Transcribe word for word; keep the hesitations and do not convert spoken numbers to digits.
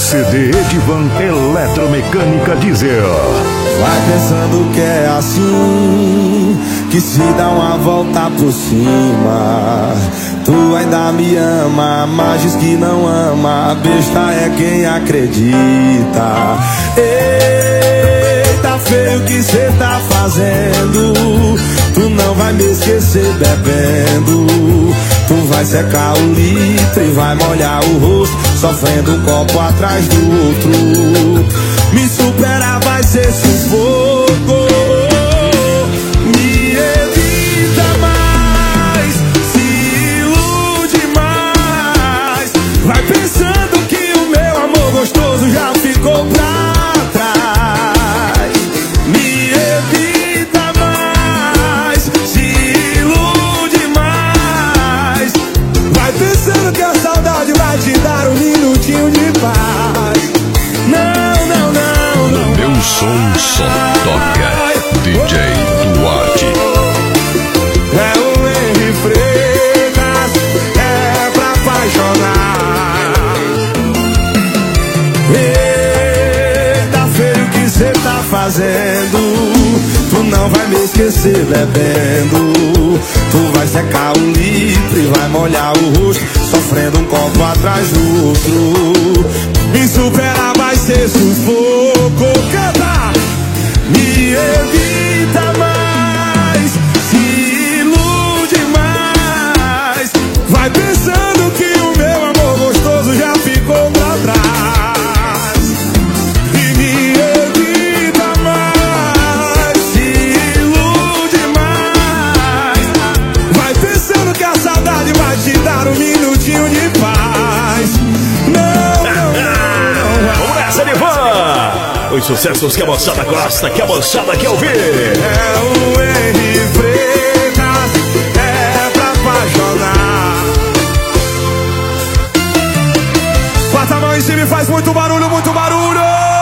C D Edivan Eletromecânica Diesel. Vai pensando que é assim, que se dá uma volta por cima. Tu ainda me ama, mas diz que não ama. Besta é quem acredita. Eita, feio que cê tá fazendo. Tu não vai me esquecer bebendo. Tu vai secar o litro e vai molhar o rosto, sofrendo um copo atrás do outro. Me superar vai ser sufoco. Me evita mais, se ilude mais. Vai pensando que o meu amor gostoso já ficou pra trás. Me evita mais, se ilude mais. Vai pensando que a saudade vai te dar um minutinho de paz. Não, não, não, não. Meu som só toca D J Duarte. É o Henry Freitas, é pra apaixonar. Eita, feio que cê tá fazendo. Tu não vai me esquecer bebendo. Tu vai secar um litro e vai molhar o rosto, sofrendo um copo atrás do outro. Me superar vai ser sufoco. Canta! Me evita mais, se ilude mais. Vai pensando que o meu amor gostoso já ficou pra trás. E me evita mais, se ilude mais. Vai pensando que a saudade vai te dar um minutinho de paz. Não, não, não, não. Vamos nessa, Edivan! Os sucessos que a moçada gosta, que a moçada quer ouvir. É o Henry Freitas, é pra apaixonar. Bota a mão em cima e faz muito barulho, muito barulho.